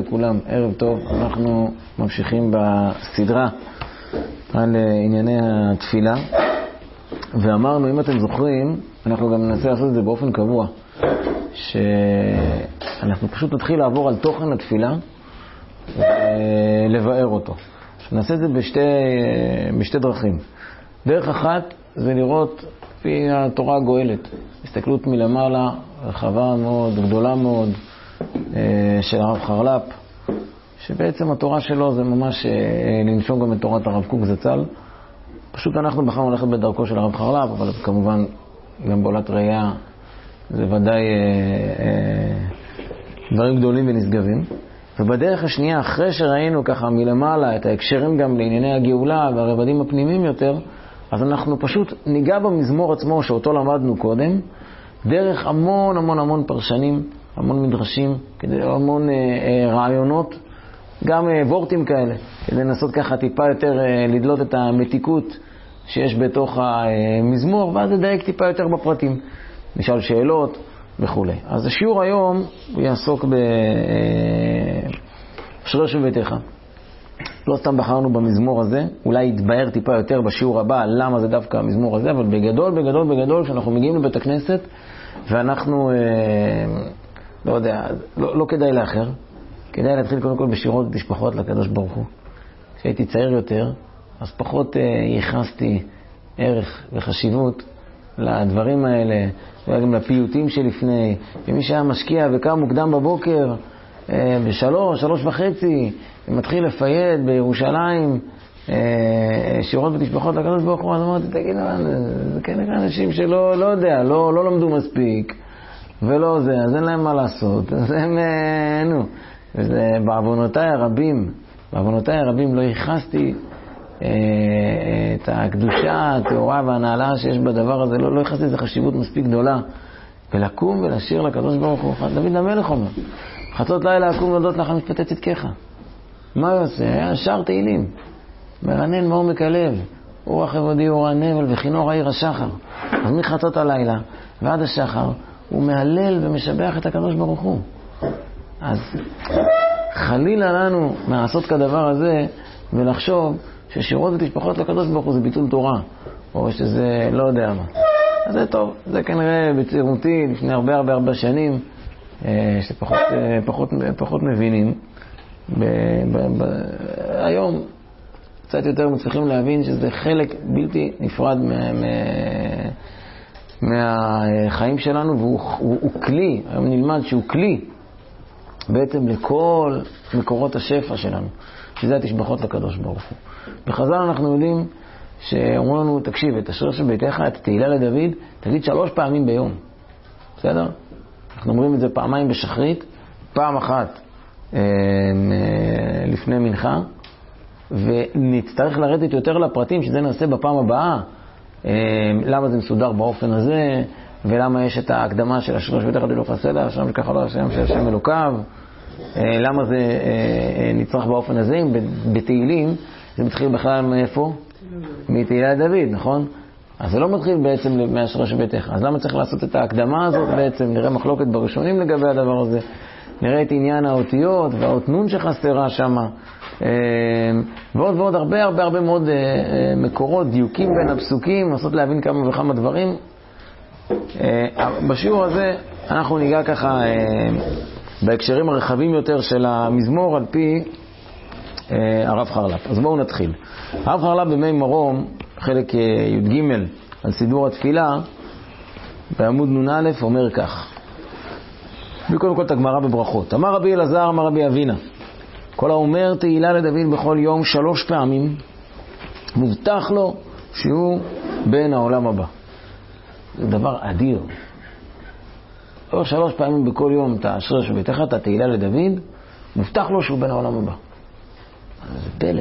לכולם, ערב טוב. אנחנו ממשיכים בסדרה על ענייני התפילה, ואמרנו, אם אתם זוכרים, אנחנו גם ננסה לעשות את זה באופן קבוע, שאנחנו פשוט נתחיל לעבור על תוכן התפילה ולבאר אותו. נעשה את זה בשתי דרכים. דרך אחת זה לראות לפי התורה הגואלת, הסתכלות מלמעלה, רחבה מאוד, גדולה מאוד, של הרב חרל"פ, שבעצם התורה שלו זה ממש לנשום גם את תורת הרב קוק זצ"ל. פשוט אנחנו בחרנו ללכת בדרכו של הרב חרל"פ, אבל כמובן גם בעולת ראייה זה ודאי דברים גדולים ונשגבים. ובדרך השנייה, אחרי שראינו ככה מלמעלה את ההקשרים גם לענייני הגאולה והרבדים הפנימיים יותר, אז אנחנו פשוט ניגע במזמור עצמו שאותו למדנו קודם, דרך המון המון המון פרשנים, המון מדרשים, המון רעיונות, גם וורטים כאלה, כדי לנסות ככה טיפה יותר לדלות את המתיקות שיש בתוך המזמור, ואז לדייק טיפה יותר בפרטים, נשאל שאלות וכו'. אז השיעור היום הוא יעסוק בשורש וביתך. לא סתם בחרנו במזמור הזה, אולי יתבהר טיפה יותר בשיעור הבא למה זה דווקא המזמור הזה, אבל בגדול כשאנחנו מגיעים לבית הכנסת ואנחנו לא יודע, לא כדאי לאחר, כדאי להתחיל קודם כל בשירות תשבחות לקדוש ברוך הוא. כשהייתי צעיר יותר, אז פחות ייחסתי ערך וחשיבות לדברים האלה, וגם לפיוטים שלפני, ומי שהיה משקיע וקם מוקדם בבוקר, ב3:30, ומתחיל לפייד בירושלים, שירות ותשבחות לקדוש ברוך הוא, אז אמרתי, תגיד, זה כנראה אנשים שלא יודע, לא למדו מספיק, ולא זה, אז אין להם מה לעשות, אז הם, וזה בעוונותיי הרבים לא ייחסתי את הקדושה, התאורה והנעלה שיש בדבר הזה, לא ייחסתי איזו חשיבות מספיק גדולה, ולקום ולשיר לקדוש ברוך הוא. דוד המלך אומר, חצות לילה לקום להודות לך משפטי צדקך. מה הוא עושה? היה שר תהילים, מרנן מעומק הלב, אור כבודי אור הנבל וכינור העיר השחר. אז מחצות הלילה ועד השחר הוא מהלל ומשבח את הקדוש ברוך הוא. אז חלילה לנו לעשות כדבר הזה ולחשוב ששירות ותשבחות לקדוש ברוך הוא זה ביטול תורה, או שזה לא יודע מה. אז זה טוב, זה כנראה בצעירותי לפני הרבה שנים, שפחות מבינים. היום קצת יותר מצליחים להבין שזה חלק בלתי נפרד מהחיים שלנו, והוא כלי, היום נלמד שהוא כלי בעצם לכל מקורות השפע שלנו, שזה התשבחות לקדוש ברוך הוא. בחז"ל אנחנו יודעים שאומרים לנו, תקשיב, את השורש וביתך, את התהילה לדוד, תגיד 3 פעמים ביום. בסדר? אנחנו אומרים את זה פעמיים בשחרית, פעם אחת לפני מנחה, ונצטרך לרדת יותר לפרטים, שזה נעשה בפעם הבאה, למה זה מסודר באופן הזה, ולמה יש את ההקדמה של השורש וביתך דלוך הסלע, השם שככה לא השם של השם אלוקיו, למה זה נצטרך באופן הזה. בתהילים זה מתחיל בכלל מאיפה? מתהילה לדוד, נכון? אז זה לא מתחיל בעצם מהשורש וביתך. אז למה צריך לעשות את ההקדמה הזאת בעצם? נראה מחלוקת בראשונים לגבי הדבר הזה. נראה את עניין האותיות והאותנון שחסרה שם. ועוד הרבה מאוד מקורות, דיוקים בין הפסוקים, לעשות להבין כמה וכמה דברים. בשיעור הזה אנחנו ניגע ככה בהקשרים הרחבים יותר של המזמור על פי הרב חרל"פ. אז בואו נתחיל. הרב חרל"פ במי מרום, חלק י"ג על סידור התפילה, בעמוד נ"א אומר כך. קודם כל את הגמרא בברכות. אמר רבי אלעזר, אמר רבי אבינה, כל האומר תהילה לדוד בכל יום 3 פעמים, מובטח לו שהוא בן העולם הבא. זה דבר אדיר. 3 פעמים בכל יום את השורש וביתך, את התהילה לדוד, מובטח לו שהוא בן העולם הבא. זה פלא.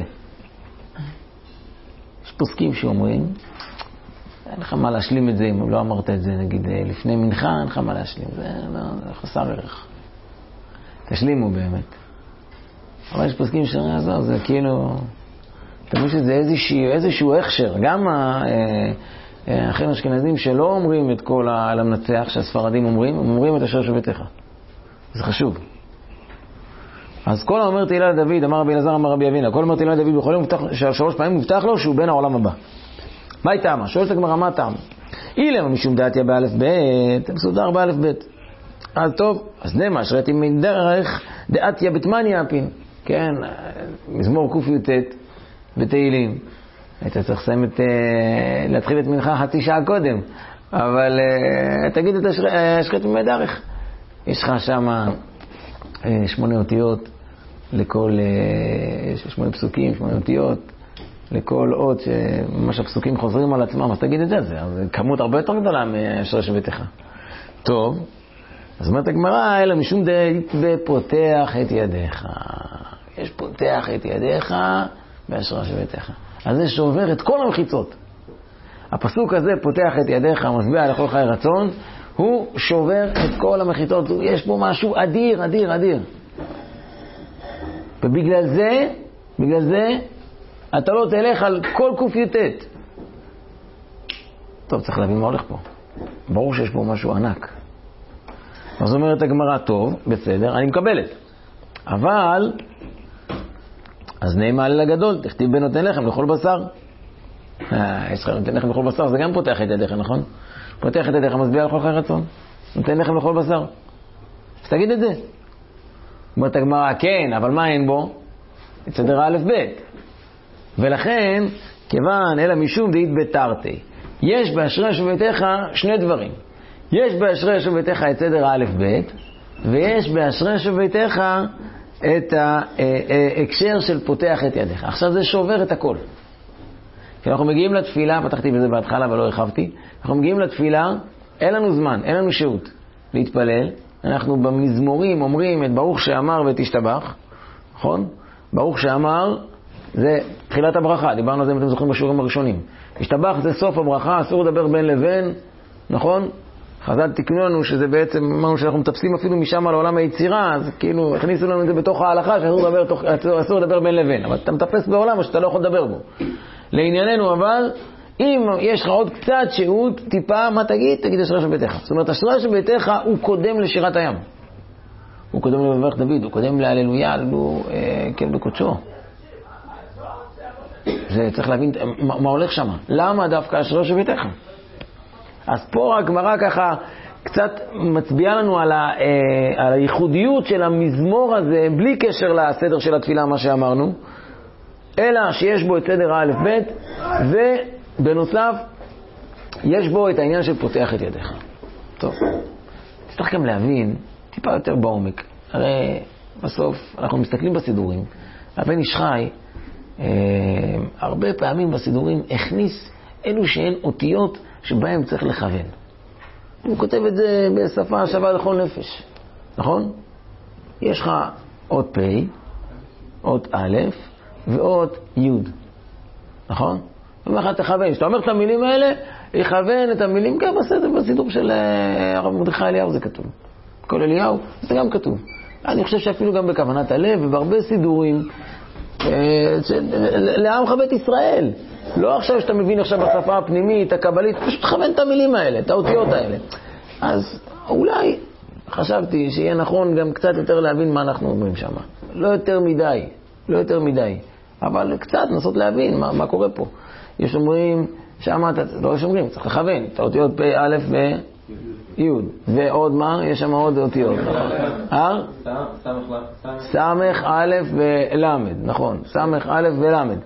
יש פוסקים שאומרים, אין לך מה להשלים את זה אם לא אמרת את זה, נגיד לפני מנחה, אין לך מה להשלים. זה חסר ערך. תשלימו באמת. אבל יש פוסקים שאומרים, זה כאילו, תמיד שזה איזשהו הכשר. גם האחים האשכנזים שלא אומרים את כל המנצח שהספרדים אומרים, הם אומרים את השורש וביתך. זה חשוב. אז כל האומר תהילה לדוד, אמר רבי אלעזר, אמר רבי אבינה, כל האומר תהילה לדוד בכל יום, 3 פעמים מובטח לו שהוא בן העולם הבא. מה היא טעמה? שואלת הגמרא, מה הטעם? אילמה משום דעתיה באלף בית, מסודר באלף בית. אז טוב, אז נמה, שראיתי מדרך דעתיה בתמניה הפין. כן, מזמור ק"ט בתהילים. היית צריך לסיים להתחיל את מנחה חצי שעה קודם, אבל תגיד את השחרית מדרך. יש לך שם 8 אותיות לכל 8 פסוקים, 8 אותיות לכל אות שממש הפסוקים חוזרים על עצמם, אז תגיד את זה, אז כמות הרבה יותר גדולה מאשרי שביתך. טוב, אז אומרת הגמרא, אלא משום דעת בפותח את ידיך. יש פותח את ידיך באשרי שביתך. אז זה שובר את כל המחיצות. הפסוק הזה, פותח את ידיך, משביע לכל חיי רצון, הוא שובר את כל המחיצות. יש פה משהו אדיר, אדיר, אדיר. ובגלל זה, אתה לא תלך על כל ק"ט. טוב, צריך להבין מה הולך פה. ברור שיש פה משהו ענק. אז אומרת הגמרא, טוב, בסדר, אני מקבלת. אבל, אז נאמר על הגדול, תכתיב בין נותן לחם לכל בשר. יש לך נותן לחם לכל בשר, זה גם פותח את ידיך, נכון? פותח את ידיך, משביע לכל חיי רצון. נותן לחם לכל בשר. אז תגיד את זה. אומרת הגמרא, כן, אבל מה אין בו? את סדר א' ב'. ולכן, כיוון אלא משום דאית בתרתי, יש באשרי שביתך 2 דברים. יש באשרי שביתך את סדר א' ב', ויש באשרי שביתך את ההקשר של פותח את ידיך. עכשיו זה שובר את הכל. כשאנחנו מגיעים לתפילה, פתחתי בזה בהתחלה ולא הרחבתי, אנחנו מגיעים לתפילה, אין לנו זמן, אין לנו שהות להתפלל. אנחנו במזמורים אומרים את ברוך שאמר ותשתבח, נכון? ברוך שאמר זה תחילת הברכה, דיברנו על זה אם אתם זוכרים בשיעורים הראשונים. השתבח זה סוף הברכה, אסור לדבר בין לבין, נכון? חז"ל תיקנו לנו שזה בעצם, אמרנו שאנחנו מטפסים אפילו משם על עולם היצירה, אז כאילו הכניסו לנו את זה בתוך ההלכה שאסור לדבר בין לבין, אבל אתה מטפס בעולם או שאתה לא יכול לדבר בו. לענייננו אבל, אם יש לך עוד קצת שהות, טיפה, מה תגיד? תגיד אשרי שביתך. זאת אומרת, אשרי שביתך הוא קודם לשירת הים. הוא קודם לברך דוד, הוא קודם להללויה, כן בקודשו. זה צריך להבין מה הולך שם. למה דווקא אשרי שביתך? אז פה הגמרא ככה קצת מצביעה לנו על הייחודיות של המזמור הזה, בלי קשר לסדר של התפילה, מה שאמרנו, אלא שיש בו את סדר א' ב', ובנוסף יש בו את העניין של פותח את ידיך. טוב, צריך גם להבין טיפה יותר בעומק. הרי בסוף אנחנו מסתכלים בסידורים, הבן איש חי הרבה פעמים בסידורים הכניס אלו שהן אותיות שבהם צריך לכוון. הוא כותב את זה בשפה שווה לכל נפש, נכון? יש לך אות פ', אות א' ואות י', נכון? אומר לך תכוון, כשאתה אומר את המילים האלה, יכוון את המילים גם בסידור של הרב מרדכי אליהו זה כתוב. כל אליהו זה גם כתוב. אני חושב שאפילו גם בכוונת הלב ובהרבה סידורים לעמך בית ישראל. לא עכשיו שאתה מבין עכשיו בשפה הפנימית, הקבלית, פשוט תכוון את המילים האלה, את האותיות האלה. אז אולי חשבתי שיהיה נכון גם קצת יותר להבין מה אנחנו אומרים שם. לא יותר מדי. אבל קצת לנסות להבין מה קורה פה. יש אומרים, לא יש אומרים, צריך לכוון, את האותיות פ' א' וי' ועוד מה? יש שם עוד אותיות. סמך א' ולמד, נכון, סמך א' ולמד.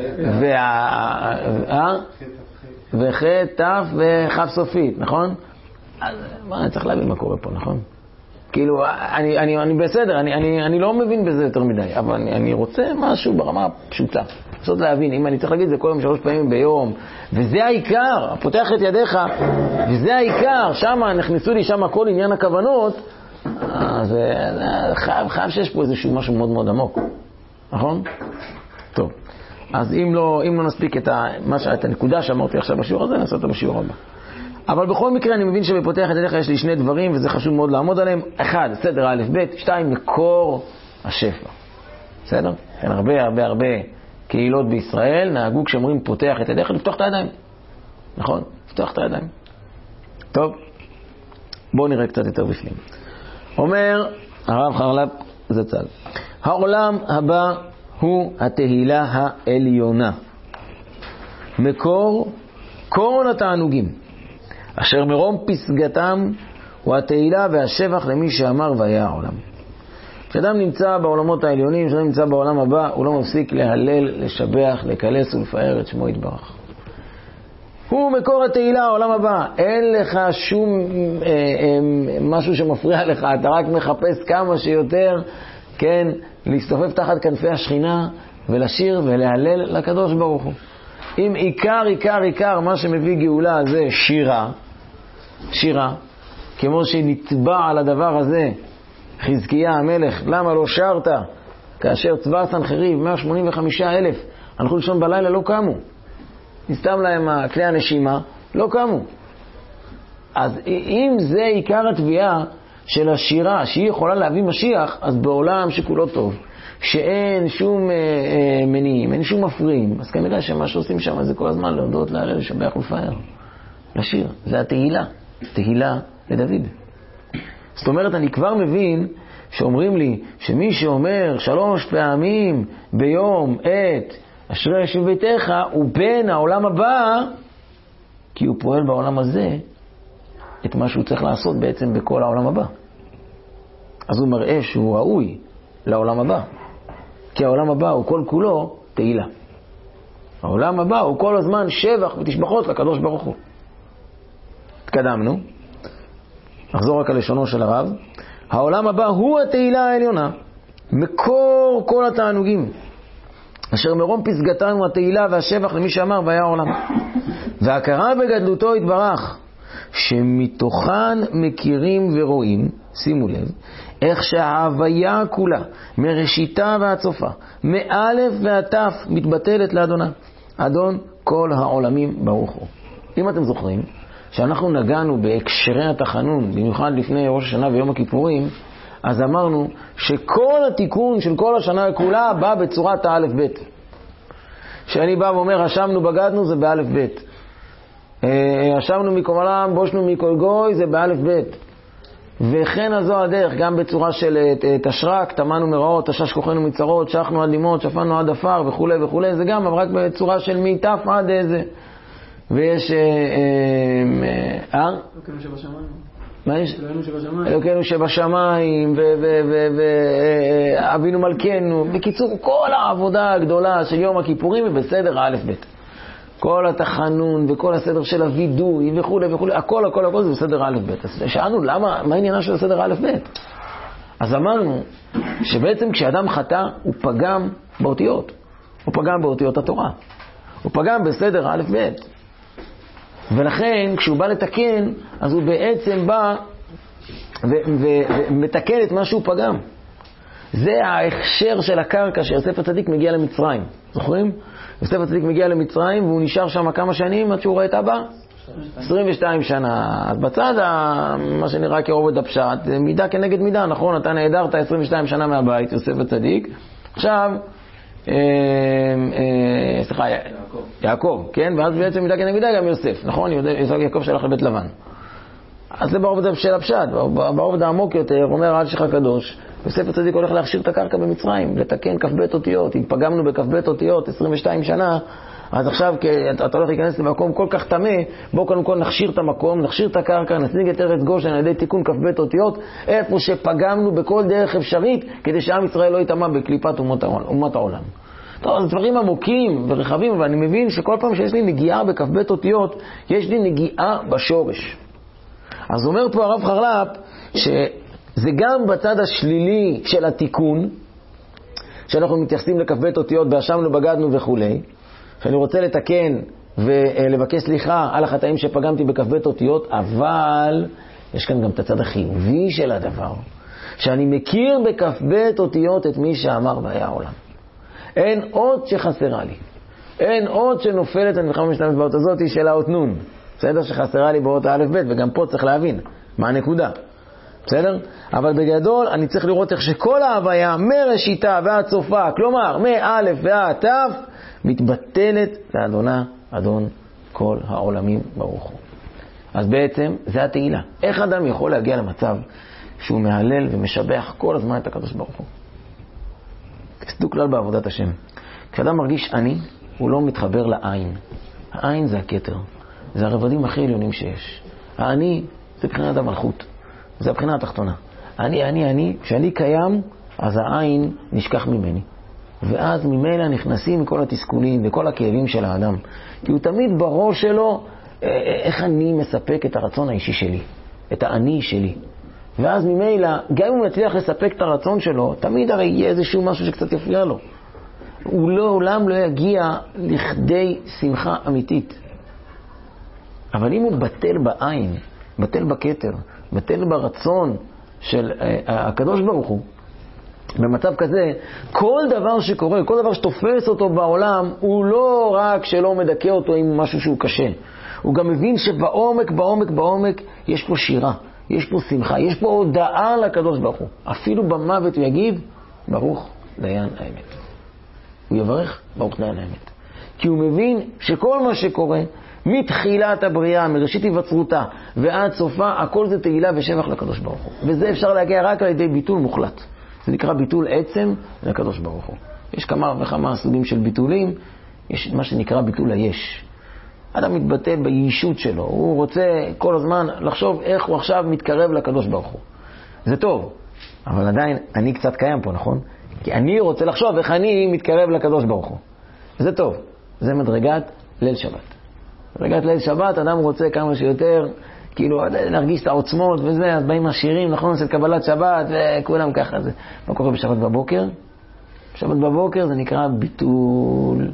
וח' ת' וח' סופית, נכון? אז אני צריך להבין מה קורה פה, נכון? כאילו, אני בסדר, אני לא מבין בזה יותר מדי, אבל אני רוצה משהו ברמה פשוטה. לעשות להבין, אם אני צריך להגיד זה כל יום 3 פעמים ביום, וזה העיקר, פותח את ידיך, וזה העיקר, שם נכנסו לי שם כל עניין הכוונות, אז חייב שיש פה איזשהו משהו מאוד מאוד עמוק, נכון? טוב, אז אם לא נספיק את הנקודה שאמרתי עכשיו בשיעור הזה, נעשה אותה בשיעור הבא. אבל בכל מקרה אני מבין שבפותח את ידיך יש לי 2 דברים, וזה חשוב מאוד לעמוד עליהם. 1, סדר א' ב', 2, מקור השפע. בסדר? אין הרבה קהילות בישראל נהגו כשאומרים פותח את ידיך, לפתוח את הידיים. נכון? לפתוח את הידיים. טוב, בואו נראה קצת יותר בפנים. אומר הרב חרל"פ זצ"ל. העולם הבא הוא התהילה העליונה. מקור כל התענוגים, אשר מרום פסגתם הוא התהילה והשבח למי שאמר והיה העולם. כשאדם נמצא בעולמות העליונים, כשאדם נמצא בעולם הבא, הוא לא מפסיק להלל, לשבח, לקלס ולפאר את שמו יתברך. הוא מקור התהילה, העולם הבא. אין לך שום משהו שמפריע לך, אתה רק מחפש כמה שיותר, כן, להסתופף תחת כנפי השכינה ולשיר ולהלל לקדוש ברוך הוא. אם עיקר מה שמביא גאולה זה שירה, כמו שנתבע על הדבר הזה חזקיה המלך, למה לא שרת? כאשר צבא סנחריב 185,000 הלכו לישון בלילה, לא קמו, נסתם להם כלי הנשימה, לא קמו. אז אם זה עיקר התביעה של השירה שהיא יכולה להביא משיח, אז בעולם שכולו טוב, שאין שום מניעים, אין שום מפריעים, אז כנראה שמה שעושים שם זה כל הזמן להודות, להלל, לשבח ולפאר, לשיר. זה תהילה לדוד. זאת אומרת, אני כבר מבין שאומרים לי שמי שאומר 3 פעמים ביום את אשרי ישוב ביתך הוא בן העולם הבא, כי הוא פועל בעולם הזה את מה שהוא צריך לעשות בעצם בכל העולם הבא. אז הוא מראה שהוא ראוי לעולם הבא, כי העולם הבא הוא כל כולו תהילה. העולם הבא הוא כל הזמן שבח ותשבחות לקדוש ברוך הוא. התקדמנו, נחזור רק על לשונו של הרב. העולם הבא הוא התהילה העליונה, מקור כל התענוגים, אשר מרום פסגתנו התהילה והשבח למי שאמר והיה העולם. והכרה בגדלותו התברך, שמתוכן מכירים ורואים, שימו לב, איך שההוויה כולה, מראשיתה ועד סופה, מאלף ועד תף, מתבטלת לאדונה, אדון כל העולמים ברוך הוא. אם אתם זוכרים, שאנחנו נגענו בהקשרי התחנון, במיוחד לפני ראש השנה ויום הכיפורים, אז אמרנו שכל התיקון של כל השנה כולה בא בצורת האלף בית. שאני בא ואומר, רשמנו בגדנו, זה באלף בית. רשמנו מכל עולם, בושנו מכל גוי, זה באלף בית. וכן הזו הדרך, גם בצורה של תשרק, תמנו מראות, תשש כוחנו מצרות, שחנו עד לימות, שפנו עד אפר וכו' וכו', זה גם, אבל רק בצורה של מיטף עד איזה. ויש אלוקינו שבשמיים. מה יש? אלוקינו שבשמיים ואבינו מלכנו. בקיצור, כל העבודה הגדולה של יום הכיפורים היא בסדר האלף בית. כל התחנון וכל הסדר של הוידוי וכו' וכו', הכל זה בסדר האלף בית. אז שאלנו, מה העניינה של הסדר האלף בית? אז אמרנו שבעצם כשאדם חטא הוא פגם באותיות. הוא פגם באותיות התורה. הוא פגם בסדר האלף בית. ולכן כשהוא בא לתקן, אז הוא בעצם בא ומתקן את מה שהוא פגם. זה ההכשר של הקרקע שיוסף הצדיק מגיע למצרים. זוכרים? יוסף הצדיק מגיע למצרים והוא נשאר שם כמה שנים עד שהוא רואה את אבא? 22 שנה. אז בצד מה שנראה כרובד הפשט, מידה כנגד מידה, נכון? אתה נעדרת 22 שנה מהבית, יוסף הצדיק. עכשיו, יעקב, כן? ואז בעצם מידה כנגד מידה גם יוסף, נכון? יעקב שלח לבית לבן. אז זה ברובד של הפשט, ברובד העמוק יותר, אומר עד שלך קדוש, יוסף הצדיק הולך להכשיר את הקרקע במצרים, לתקן כ"ב אותיות. אם פגמנו בכ"ב אותיות 22 שנה, אז עכשיו אתה הולך להיכנס למקום כל כך טמא, בואו קודם כל נכשיר את המקום, נכשיר את הקרקע, נשיג את ארץ גושן על ידי תיקון כ"ב אותיות, איפה שפגמנו בכל דרך אפשרית, כדי שעם ישראל לא יטמא בקליפת אומות העולם. טוב, אז דברים עמוקים ורחבים, אבל אני מבין שכל פעם שיש לי נגיעה בכ"ב אותיות, יש לי נגיעה בשורש. אז אומר פה הרב חרל"פ, שזה גם בצד השלילי של התיקון, שאנחנו מתייחסים לכ"ב אותיות, באשמנו, בגדנו וכו'. שאני רוצה לתקן ולבקש סליחה על החטאים שפגמתי בכ"ב אותיות, אבל יש כאן גם את הצד החיובי של הדבר, שאני מכיר בכ"ב אותיות את מי שאמר והיה העולם. אין עוד שחסרה לי, אין עוד שנופלת, אני בכלל משתמש באות הזאת של האות נון, בסדר? שחסרה לי באות האלף בית, וגם פה צריך להבין מה הנקודה, בסדר? אבל בגדול אני צריך לראות איך שכל ההוויה מראשיתה ועד סופה, כלומר מאלף ועד תף, מתבטלת לאדונה, אדון כל העולמים ברוך הוא. אז בעצם זה התהילה. איך אדם יכול להגיע למצב שהוא מהלל ומשבח כל הזמן את הקדוש ברוך הוא? תסתכלו כלל בעבודת השם. כשאדם מרגיש אני, הוא לא מתחבר לעין. העין זה הכתר. זה הרבדים הכי עליונים שיש. העני זה בחינת המלכות. זה הבחינה התחתונה. אני. כשאני קיים, אז העין נשכח ממני. ואז ממילא נכנסים מכל התסכולים וכל הכאבים של האדם. כי הוא תמיד בראש שלו, איך אני מספק את הרצון האישי שלי, את האני שלי. ואז ממילא, גם אם הוא מצליח לספק את הרצון שלו, תמיד הרי יהיה איזשהו משהו שקצת יפריע לו. הוא לעולם לא יגיע לכדי שמחה אמיתית. אבל אם הוא בטל בעין, בטל בכתר, בטל ברצון של הקדוש ברוך הוא, במצב כזה, כל דבר שקורה, כל דבר שתופס אותו בעולם, הוא לא רק שלא מדכא אותו עם משהו שהוא קשה. הוא גם מבין שבעומק יש פה שירה, יש פה שמחה, יש פה הודעה לקדוש ברוך הוא. אפילו במוות הוא יגיד, ברוך דיין האמת. הוא יברך, ברוך דיין האמת. כי הוא מבין שכל מה שקורה, מתחילת הבריאה, מראשית היווצרותה ועד סופה, הכל זה תהילה ושבח לקדוש ברוך הוא. וזה אפשר להגיע רק על ידי ביטול מוחלט. זה נקרא ביטול עצם לקדוש ברוך הוא. יש כמה וכמה סוגים של ביטולים. יש מה שנקרא ביטול היש. אדם מתבטא בישות שלו. הוא רוצה כל הזמן לחשוב איך הוא עכשיו מתקרב לקדוש ברוך הוא. זה טוב, אבל עדיין אני קצת קיים פה, נכון? כי אני רוצה לחשוב איך אני מתקרב לקדוש ברוך הוא. זה טוב. זה מדרגת ליל שבת. מדרגת ליל שבת, אדם רוצה כמה שיותר, כאילו, להרגיש את העוצמות וזה, אז באים השירים, נכון, של קבלת שבת, וכולם ככה. זה. מה קורה בשבת בבוקר? בשבת בבוקר זה נקרא ביטול.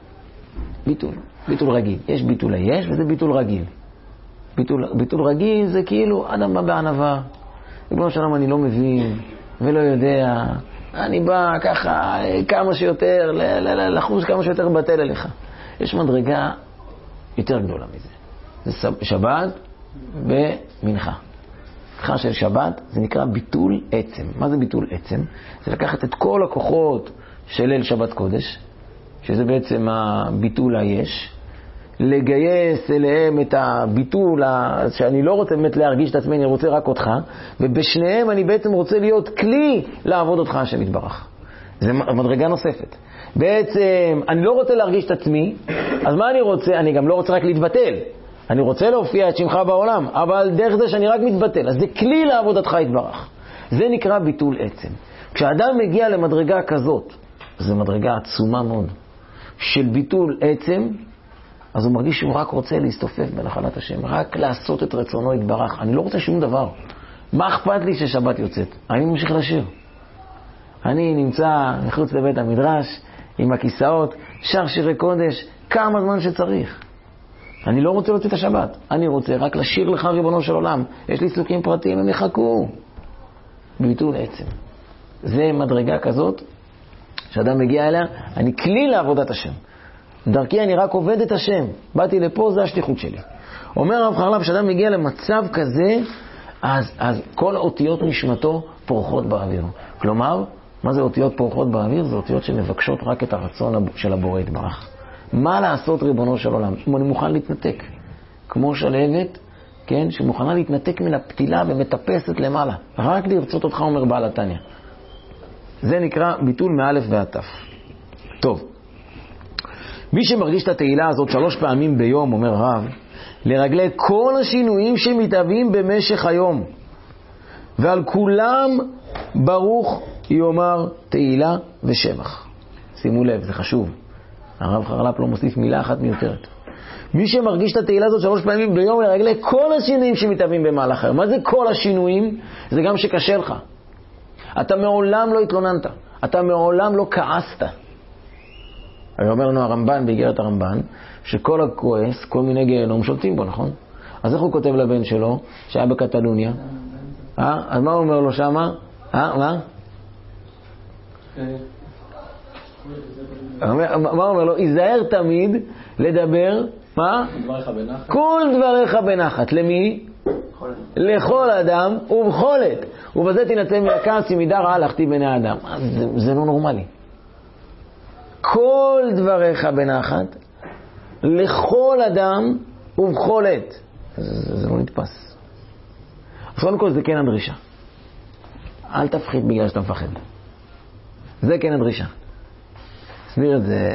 ביטול רגיל. יש ביטול היש, וזה ביטול רגיל. ביטול רגיל זה כאילו, אדם בא בענווה. בגלל שלום אני לא מבין, ולא יודע. אני בא ככה, כמה שיותר, לחוש כמה שיותר בטל אליך. יש מדרגה יותר גדולה מזה. זה שבת במנחה. מנחה של שבת זה נקרא ביטול עצם. מה זה ביטול עצם? זה לקחת את כל הכוחות של ליל שבת קודש, שזה בעצם הביטול היש, לגייס אליהם את הביטול שאני לא רוצה באמת להרגיש את עצמי, אני רוצה רק אותך, ובשניהם אני בעצם רוצה להיות כלי לעבוד אותך השם יתברך. זה מדרגה נוספת. בעצם אני לא רוצה להרגיש את עצמי, אז מה אני רוצה? אני גם לא רוצה רק להתבטל. אני רוצה להופיע את שמך בעולם, אבל דרך זה שאני רק מתבטל. אז זה כלי לעבודתך יתברך. זה נקרא ביטול עצם. כשאדם מגיע למדרגה כזאת, זו מדרגה עצומה מאוד, של ביטול עצם, אז הוא מרגיש שהוא רק רוצה להסתופף בנחלת השם, רק לעשות את רצונו יתברך. אני לא רוצה שום דבר. מה אכפת לי ששבת יוצאת? אני ממשיך לשיר. אני נמצא מחוץ לבית המדרש, עם הכיסאות, שר שירי קודש, כמה זמן שצריך. אני לא רוצה להוציא את השבת. אני רוצה רק לשיר לך ריבונו של עולם. יש לי עיסוקים פרטיים, הם יחכו. ביטול עצם. זה מדרגה כזאת, שאדם מגיע אליה, אני כלי לעבודת השם. דרכי אני רק עובד את השם. באתי לפה, זה השליחות שלי. אומר הרב חרל"פ, שאדם מגיע למצב כזה, אז כל אותיות נשמתו פורחות באוויר. כלומר, מה זה אותיות פורחות באוויר? זה אותיות שמבקשות רק את הרצון של הבורא יתברך. מה לעשות ריבונו של עולם? אם אני מוכן להתנתק. כמו שלהבת, כן, שמוכנה להתנתק מן הפתילה ומטפסת למעלה. רק לרצות אותך, אומר בעל התניא. זה נקרא ביטול מאלף ועד תף. טוב. מי שמרגיש את התהילה הזאת 3 פעמים ביום, אומר הרב, לרגלי כל השינויים שמתהווים במשך היום. ועל כולם ברוך יאמר תהילה ושבח. שימו לב, זה חשוב. הרב חרל"פ לא מוסיף מילה אחת מיותרת. מי שמרגיש את התהילה הזאת 3 פעמים ביום לרגלי כל השינויים שמתהווים במהלך היום. מה זה כל השינויים? זה גם שקשה לך. אתה מעולם לא התלוננת. אתה מעולם לא כעסת. הרי אומר לנו הרמב"ן, באיגרת הרמב"ן, שכל הכועס, כל מיני גיהנום שולטים בו, נכון? אז איך הוא כותב לבן שלו, שהיה בקטלוניה? אז מה הוא אומר לו שמה? מה? מה הוא אומר לו? היזהר תמיד לדבר, מה? כל דבריך בנחת. למי? לכל אדם ובכל עת. ובזה תנצל מהכעס אם ידע רעה להחטיא בני האדם. זה לא נורמלי. כל דבריך בנחת, לכל אדם ובכל עת. זה לא נתפס. אז קודם כל זה כן הדרישה. אל תפחית בגלל שאתה מפחד. זה כן הדרישה. הסביר את זה,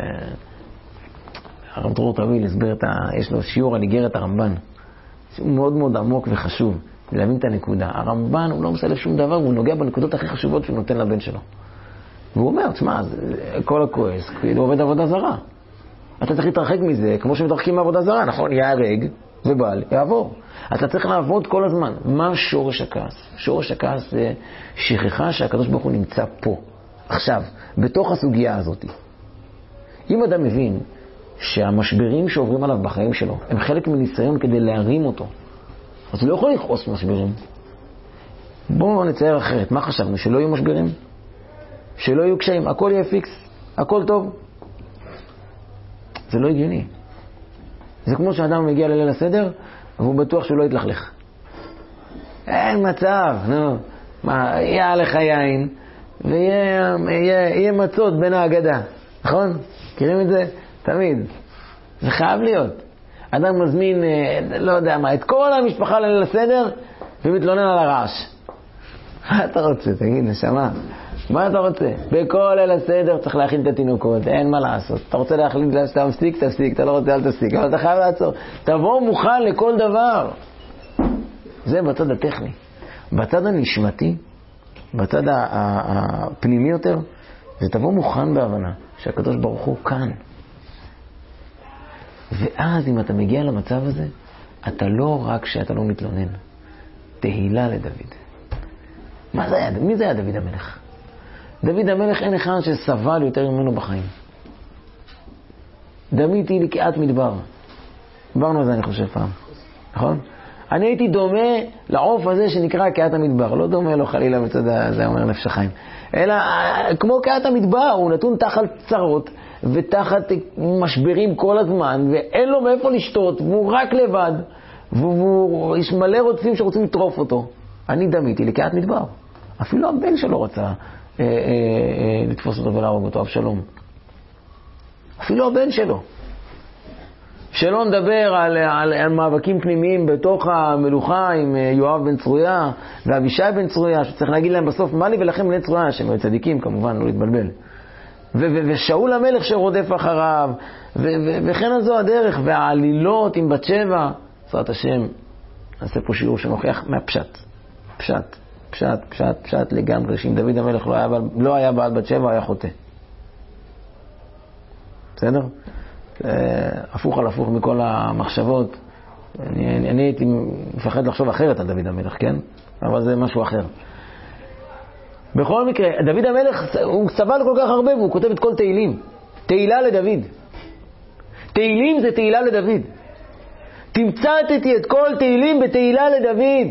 הרב דרור טוויל הסביר יש לו שיעור על איגרת הרמב"ן, שהוא מאוד מאוד עמוק וחשוב, להבין את הנקודה. הרמב"ן הוא לא מסלף שום דבר, הוא נוגע בנקודות הכי חשובות שהוא נותן לבן שלו. והוא אומר, תשמע, כל הכועס, כאילו עובד עבודה זרה. אתה צריך להתרחק מזה, כמו שמתרחקים מעבודה זרה, נכון? יהרג ובעל, יעבור. אתה צריך לעבוד כל הזמן. מה שורש הכעס? שורש הכעס זה שכחה שהקדוש ברוך הוא נמצא פה. עכשיו, בתוך הסוגיה הזאת. אם אדם מבין שהמשברים שעוברים עליו בחיים שלו, הם חלק מניסיון כדי להרים אותו, אז הוא לא יכול לכעוס משברים. בואו נצייר אחרת. מה חשבנו? שלא יהיו משברים? שלא יהיו קשיים? הכל יהיה פיקס? הכל טוב? זה לא הגיוני. זה כמו שאדם מגיע לליל הסדר, והוא בטוח שהוא לא יתלכלך. אין מצב, נו. מה, יהיה עליך יין, ויהיה מצות בין ההגדה. נכון? מכירים את זה? תמיד. זה חייב להיות. אדם מזמין, לא יודע מה, את כל המשפחה לליל הסדר, ומתלונן על הרעש. מה אתה רוצה? תגיד, נשמה. מה אתה רוצה? בכל ליל הסדר צריך להכין את התינוקות, אין מה לעשות. אתה רוצה להחליט שאתה מפסיק, תפסיק, אתה לא רוצה, אל תפסיק, אבל אתה חייב לעצור. תבוא מוכן לכל דבר. זה בצד הטכני. בצד הנשמתי, בצד הפנימי יותר, זה תבוא מוכן בהבנה שהקדוש ברוך הוא כאן. ואז אם אתה מגיע למצב הזה, אתה לא רק שאתה לא מתלונן, תהילה לדוד. מה זה היה? מי זה היה דוד המלך? דוד המלך אין אחד שסבל יותר ממנו בחיים. דמיתי לי כעת מדבר. דיברנו על זה אני חושב פעם. נכון? אני הייתי דומה לעוף הזה שנקרא כעת המדבר. לא דומה לו חלילה מצד זה אומר נפש החיים. אלא כמו כעת המדבר, הוא נתון תחת צרות ותחת משברים כל הזמן, ואין לו מאיפה לשתות, והוא רק לבד, יש מלא רוצים שרוצים לטרוף אותו. אני דמיתי לי כעת מדבר. אפילו הבן שלו רצה לתפוס אותו ולהרוג אותו, אבשלום. אפילו הבן שלו. שלא נדבר על מאבקים פנימיים בתוך המלוכה עם יואב בן צרויה ואבישי בן צרויה, שצריך להגיד להם בסוף, מה לי ולכם בני צרויה, שהם היו צדיקים כמובן, לא להתבלבל. ושאול המלך שרודף אחריו, וכן הזו הדרך, והעלילות עם בת שבע, בעזרת השם, נעשה פה שיעור שנוכיח מהפשט. פשט לגמרי, שאם דוד המלך לא היה בעל בת שבע, היה חוטא. בסדר? הפוך על הפוך מכל המחשבות. אני הייתי מפחד לחשוב אחרת על דוד המלך, כן? אבל זה משהו אחר. בכל מקרה, דוד המלך, הוא סבל כל כך הרבה, והוא כותב את כל תהילים. תהילה לדוד. תהילים זה תהילה לדוד. תמצאתי את כל תהילים בתהילה לדוד.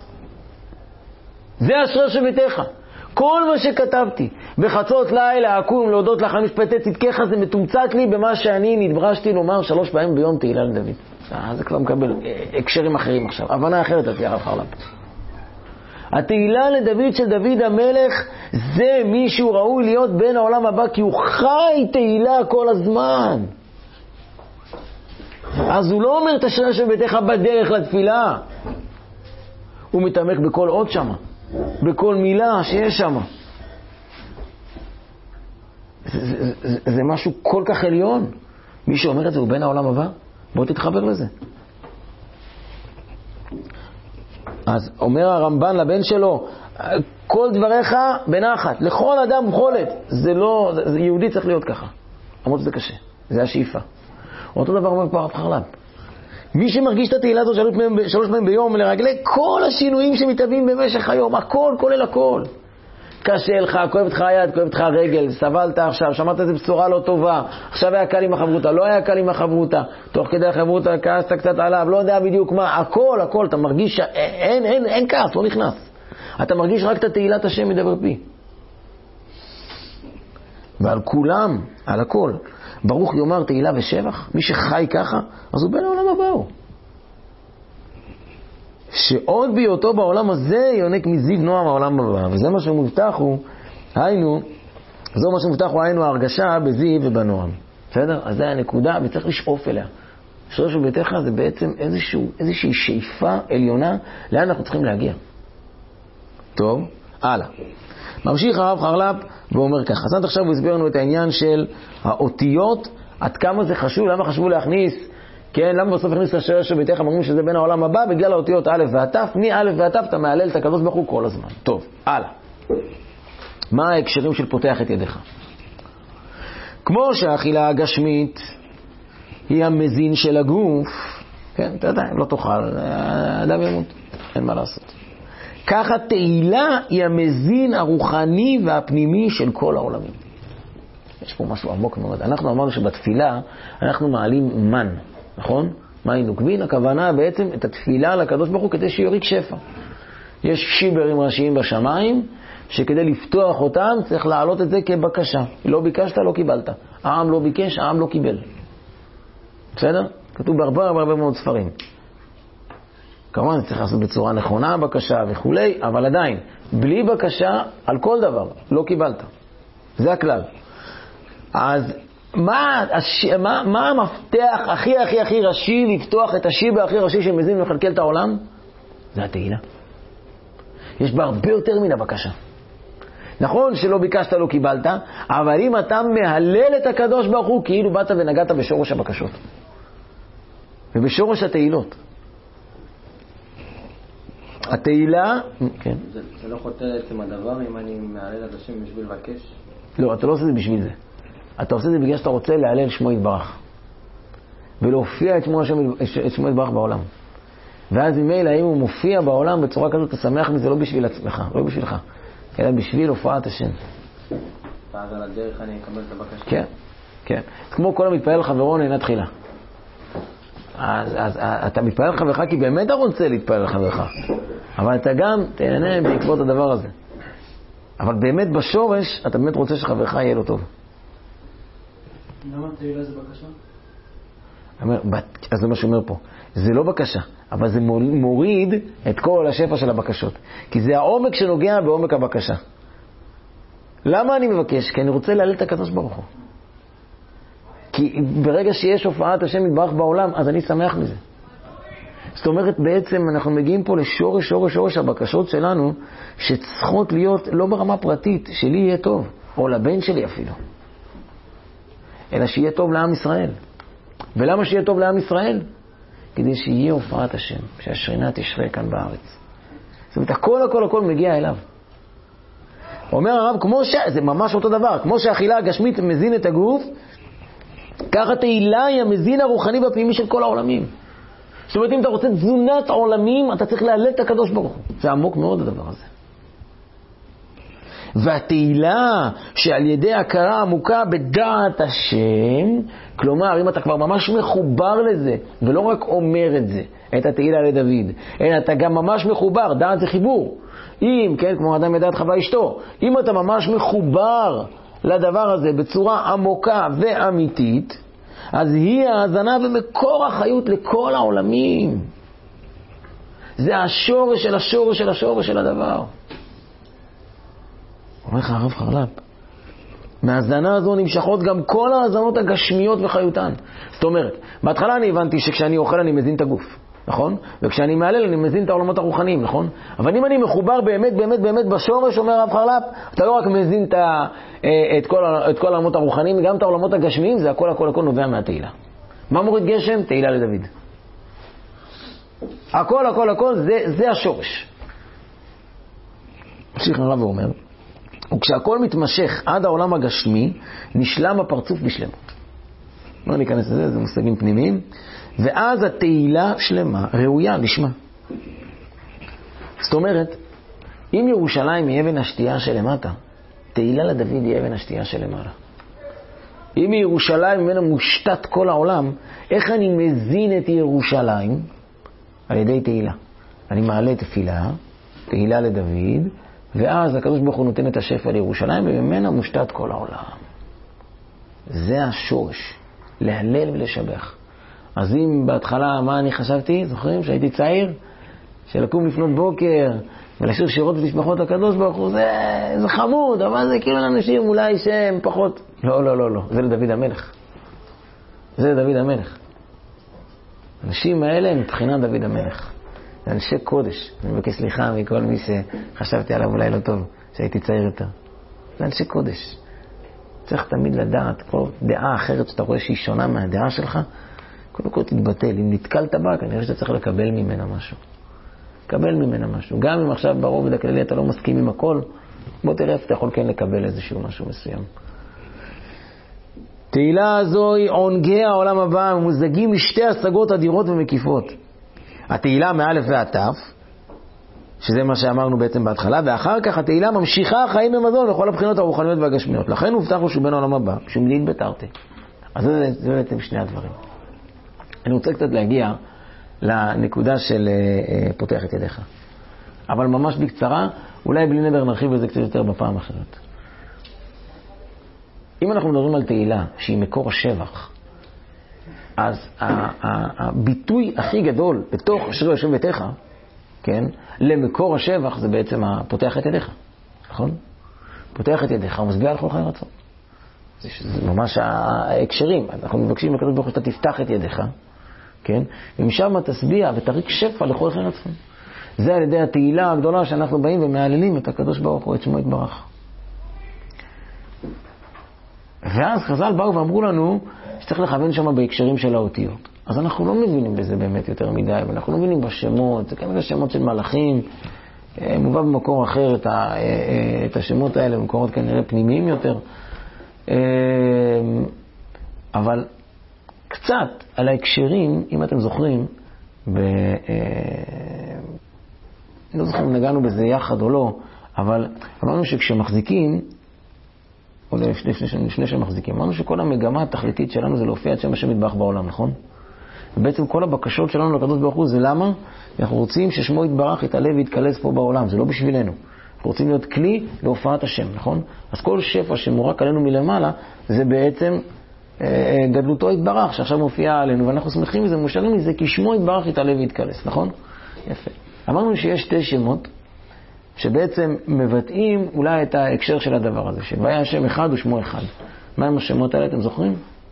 זה אשרי שביתך. כל מה שכתבתי, בחצות לילה אקום להודות לך על משפטי צדקך, זה מתומצת לי במה שאני נדברשתי לומר 3 פעמים ביום תהילה לדוד. זה כבר מקבל הקשרים אחרים עכשיו. הבנה אחרת על הרב חרל"פ. התהילה לדוד של דוד המלך זה מישהו ראוי להיות בן העולם הבא, כי הוא חי תהילה כל הזמן. אז הוא לא אומר את אשרי שביתך בדרך לתפילה. הוא מתעמק בכל עוד שמה. בכל מילה שיש שם. זה משהו כל כך עליון. מי שאומר את זה הוא בן העולם הבא. בוא תתחבר לזה. אז אומר הרמב"ן לבן שלו, כל דבריך בנחת, לכל אדם בחולת. זה לא, זה יהודי צריך להיות ככה. אמרות זה קשה. זה השאיפה. אותו דבר אומר פה הרב חרל"פ. מי שמרגיש את התהילה הזאת 3 פעמים ביום לרגלי כל השינויים שמתהווים במשך היום, הכל כולל הכל. קשה לך, כואבת לך היד, כואבת לך הרגל, סבלת עכשיו, שמעת איזה בשורה לא טובה, עכשיו היה קל עם החברותה, לא היה קל עם החברותה, תוך כדי החברותה כעסת קצת עליו, לא יודע בדיוק מה, הכל, אתה מרגיש שאין כעס, לא נכנס. אתה מרגיש רק את התהילת השם מדבר פי. ועל כולם, על הכל. ברוך יאמר תהילה ושבח, מי שחי ככה, אז הוא בן העולם הבא. שעוד בהיותו בעולם הזה יונק מזיו נועם העולם הבא. וזה מה שמובטח הוא, היינו ההרגשה בזיו ובנועם. בסדר? אז זה הנקודה וצריך לשאוף אליה. אשרי שביתך זה בעצם איזושהי שאיפה עליונה לאן אנחנו צריכים להגיע. טוב, הלאה. ממשיך הרב חרל"פ ואומר ככה. אז עד עכשיו הוא הסביר לנו את העניין של האותיות, עד כמה זה חשוב, למה חשבו להכניס, כן, למה בסוף הכניס אשר אשר ביתך, אמרים שזה בין העולם הבא, בגלל האותיות א' והת', מא' והת' אתה מעלל את הקדוש ברוך הוא כל הזמן. טוב, הלאה. מה ההקשרים של פותח את ידיך? כמו שהאכילה הגשמית היא המזין של הגוף, כן, אתה יודע, לא תאכל, האדם ימות, אין מה לעשות. ככה תהילה היא המזין הרוחני והפנימי של כל העולמים. יש פה משהו עמוק מאוד. אנחנו אמרנו שבתפילה אנחנו מעלים מן, נכון? מן נוקבין, הכוונה בעצם את התפילה לקדוש ברוך הוא כדי שיוריד שפע. יש שיברים ראשיים בשמיים, שכדי לפתוח אותם צריך להעלות את זה כבקשה. לא ביקשת, לא קיבלת. העם לא ביקש, העם לא קיבל. בסדר? כתוב בהרבה מאוד ספרים. כמובן, צריך לעשות בצורה נכונה בקשה וכולי, אבל עדיין, בלי בקשה על כל דבר, לא קיבלת. זה הכלל. אז מה המפתח הכי ראשי לפתוח את השיבר הכי ראשי שמזין ומחלקל את העולם? זה התהילה. יש בה הרבה יותר מן הבקשה. נכון שלא ביקשת, לא קיבלת, אבל אם אתה מהלל את הקדוש ברוך הוא, כאילו באת ונגעת בשורש הבקשות. ובשורש התהילות. התהילה, כן. זה לא חותר עצם הדבר אם אני מהלל את השם בשביל לבקש? לא, אתה לא עושה את זה בשביל זה. אתה עושה את זה בגלל שאתה רוצה להלל שמו יתברך. ולהופיע את שמו יתברך בעולם. ואז ממילא, אם הוא מופיע בעולם בצורה כזאת, אתה שמח מזה לא בשביל עצמך, לא בשבילך, אלא בשביל הופעת השם. ואז על הדרך אני אקבל את הבקשה. כן, כן. כמו כל המתפעל חברו נהנה תחילה. אז אתה מתפעל לחברך כי באמת אתה רוצה להתפעל לחברך. אבל אתה גם תהנה בעקבות הדבר הזה. אבל באמת בשורש, אתה באמת רוצה שחברך יהיה לו טוב. למה תהילה זה בקשה? אז זה מה שאומר פה. זה לא בקשה, אבל זה מוריד את כל השפע של הבקשות. כי זה העומק שנוגע בעומק הבקשה. למה אני מבקש? כי אני רוצה להעלות את הקדוש ברוך הוא. כי ברגע שיש הופעת השם יתברך בעולם, אז אני שמח מזה. זאת אומרת, בעצם אנחנו מגיעים פה לשורש הבקשות שלנו, שצריכות להיות לא ברמה פרטית, שלי יהיה טוב, או לבן שלי אפילו. אלא שיהיה טוב לעם ישראל. ולמה שיהיה טוב לעם ישראל? כדי שיהיה הופעת השם, שהשכינה תשרה כאן בארץ. זאת אומרת, הכל מגיע אליו. אומר הרב, זה ממש אותו דבר, כמו שהאכילה הגשמית מזין את הגוף, ככה תהילה היא המזין הרוחני והפנימי של כל העולמים. זאת אומרת, אם אתה רוצה תזונת עולמים, אתה צריך להעלות את הקדוש ברוך הוא. זה עמוק מאוד הדבר הזה. והתהילה שעל ידי הכרה עמוקה בדעת השם, כלומר, אם אתה כבר ממש מחובר לזה, ולא רק אומר את זה, את התהילה לדוד, אלא אתה גם ממש מחובר, דעת זה חיבור. אם, כן, כמו אדם ידעת חווה אשתו, אם אתה ממש מחובר לדבר הזה בצורה עמוקה ואמיתית, אז היא ההזנה ומקור החיות לכל העולמים. זה השורש של השורש של השורש של הדבר. אומר לך הרב חרל"פ, מההזנה הזו נמשכות גם כל ההזנות הגשמיות וחיותן. זאת אומרת, בהתחלה אני הבנתי שכשאני אוכל אני מזין את הגוף, נכון? וכשאני מעלל אני מזין את העולמות הרוחניים, נכון? אבל אם אני מחובר באמת בשורש, אומר הרב חרל"פ, אתה לא רק מזין את כל העולמות הרוחניים, גם את העולמות הגשמיים, זה הכל נובע מהתהילה. מה מוריד גשם? תהילה לדוד. הכל, זה השורש. ממשיך הרב ואומר, וכשהכל מתמשך עד העולם הגשמי, נשלם הפרצוף בשלמות. לא ניכנס לזה, זה מושגים פנימיים. ואז התהילה שלמה, ראויה לשמה. זאת אומרת, אם ירושלים היא אבן השתייה שלמטה, תהילה לדוד היא אבן השתייה שלמעלה. אם ירושלים ממנה מושתת כל העולם, איך אני מזין את ירושלים? על ידי תהילה. אני מעלה תפילה, תהילה לדוד, ואז הקדוש ברוך הוא נותן את השפע לירושלים, וממנה מושתת כל העולם. זה השורש, להלל ולשבח. אז אם בהתחלה, מה אני חשבתי? זוכרים שהייתי צעיר? שלקום לפנות בוקר ולשיר שירות ותשבחות הקדוש ברוך הוא, זה חמוד, אבל זה כאילו לאנשים אולי שהם פחות. לא, זה לדוד המלך. זה לדוד המלך. האנשים האלה הם מבחינת דוד המלך. זה אנשי קודש. אני מבקש סליחה מכל מי שחשבתי עליו אולי לא טוב. שהייתי צעיר יותר. זה אנשי קודש. צריך תמיד לדעת, כל דעה אחרת שאתה רואה שהיא שונה מהדעה שלך, קודם כל תתבטל. אם נתקלת בה, כנראה שאתה צריך לקבל ממנה משהו. לקבל ממנה משהו. גם אם עכשיו ברובד הכללי אתה לא מסכים עם הכל, בוא תראה איפה אתה יכול כן לקבל איזשהו משהו מסוים. תהילה זוהי עונגי העולם הבא, מוזגים משתי השגות אדירות ומקיפות. התהילה מאלף ועד תף, שזה מה שאמרנו בעצם בהתחלה, ואחר כך התהילה ממשיכה חיים במזון לכל הבחינות הרוחניות והגשמיות. לכן הובטח לו שהוא בן העולם הבא, שהוא מליד בתרתי. אז זה בעצם שני הדברים. אני רוצה קצת להגיע לנקודה של פותח את ידיך. אבל ממש בקצרה, אולי בלי נדר נרחיב על זה קצת יותר בפעם אחרת. אם אנחנו מדברים על תהילה שהיא מקור השבח, אז הביטוי הכי גדול בתוך אשר יושב ביתך, כן, למקור השבח זה בעצם פותח את ידיך, נכון? פותח את ידיך ומשביע על כל חי רצון. זה ממש ההקשרים. אנחנו מבקשים לקדוש ברוך הוא שאתה תפתח את ידיך, כן? ומשם תשביע ותריק שפע לכל חי רצון. זה על ידי התהילה הגדולה שאנחנו באים ומעללים את הקדוש ברוך הוא, את שמו יתברך. ואז חז"ל באו ואמרו לנו שצריך לכוון שם בהקשרים של האותיות. אז אנחנו לא מבינים בזה באמת יותר מדי, ואנחנו לא מבינים בשמות, זה כנראה שמות של מלאכים, מובא במקור אחר את השמות האלה, במקורות כנראה פנימיים יותר. אבל קצת על ההקשרים, אם אתם זוכרים, לא זוכרים אם נגענו בזה יחד או לא, אבל אמרנו שכשמחזיקים, או לפני שמחזיקים, אמרנו שכל המגמה התכליתית שלנו זה להופיע את שם השם יתברך בעולם, נכון? ובעצם כל הבקשות שלנו לקדוש ברוך הוא זה למה? אנחנו רוצים ששמו יתברך יתעלה ויתקלס פה בעולם, זה לא בשבילנו. אנחנו רוצים להיות כלי להופעת השם, נכון? אז כל שפע שמורק עלינו מלמעלה זה בעצם גדלותו יתברך שעכשיו מופיע עלינו, ואנחנו שמחים מזה, מושרים מזה, כי שמו יתברך יתעלה ויתקלס, נכון? יפה. אמרנו שיש שתי שמות שבעצם מבטאים אולי את ההקשר של הדבר הזה, שבהיה השם אחד ושמו אחד. מה הם השמות האלה, אתם זוכרים?